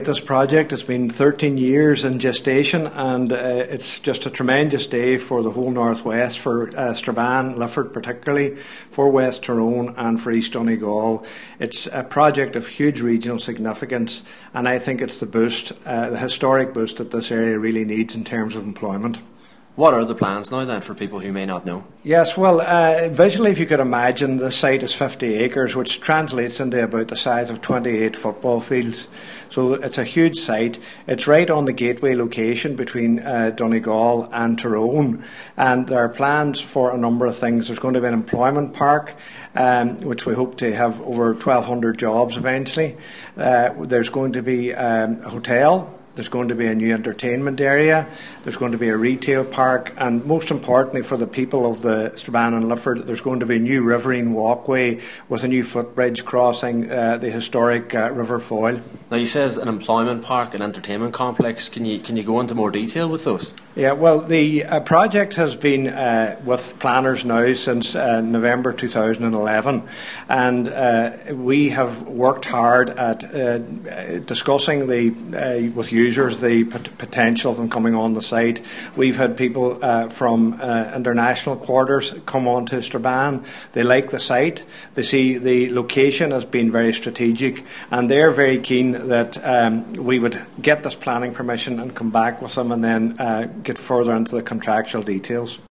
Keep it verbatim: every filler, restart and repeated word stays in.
This project has been thirteen years in gestation, and uh, it's just a tremendous day for the whole Northwest, for uh, Strabane, Lifford particularly, for West Tyrone and for East Donegal. It's a project of huge regional significance, and I think it's the boost, uh, the historic boost that this area really needs in terms of employment. What are the plans now then for people who may not know? Yes, well, uh, visually, if you could imagine, the site is fifty acres, which translates into about the size of twenty-eight football fields. So it's a huge site. It's right on the gateway location between uh, Donegal and Tyrone. And there are plans for a number of things. There's going to be an employment park, um, which we hope to have over twelve hundred jobs eventually. Uh, there's going to be um, a hotel. There's going to be a new entertainment area. There's going to be a retail park, and most importantly for the people of the Strabane and Lifford, there's going to be a new riverine walkway with a new footbridge crossing uh, the historic uh, River Foyle. Now, you says an employment park, an entertainment complex. Can you can you go into more detail with those? Yeah, well, the uh, project has been uh, with planners now since uh, November two thousand eleven, and uh, we have worked hard at uh, discussing the uh, with users the pot- potential of them coming on the site. We've had people uh, from uh, international quarters come on to Strabane. They like the site. They see the location as being very strategic, and they're very keen that um, we would get this planning permission and come back with them and then uh, get further into the contractual details.